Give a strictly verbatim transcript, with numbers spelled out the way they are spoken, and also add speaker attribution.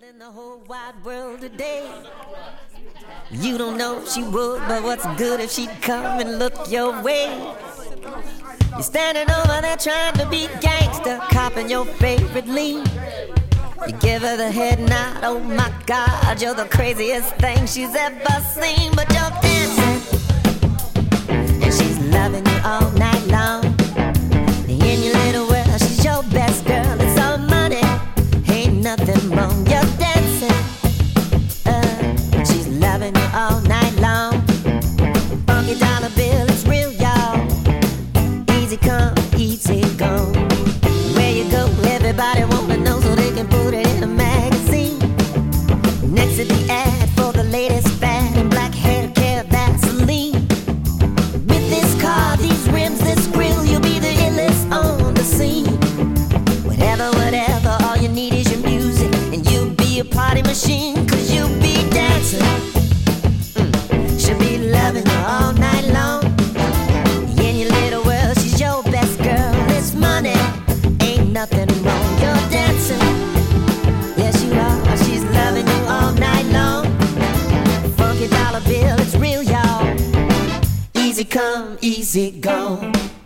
Speaker 1: in the whole wide world today. You don't know if she would, but what's good if she'd come and look your way? You're standing over there trying to be gangster, copping your favorite lean. You give her the head nod, oh my God, you're the craziest thing she's ever seen. But you're dancing, and she's loving you all night long. In your little world, she's your best girl, it's all money, ain't nothing wrong. You're dancing, uh, she's loving you all night long. Funky dollar bill, it's real, y'all. Easy come, easy go. Where you go, everybody wanna know, so they can put it in a magazine. Next to the ad for the latest fad in black hair care Vaseline. With this car, these rims, this grill, you'll be the illest on the scene. Whatever, whatever, all you need is your music, and you'll be a party machine, cause you'll be dancing. mm. She'll be loving you all night long. In your little world, she's your best girl, it's money, ain't nothing wrong. You're dancing, yes you are, she's loving you all night long. Funky dollar bill, it's real, y'all. Easy come, easy go.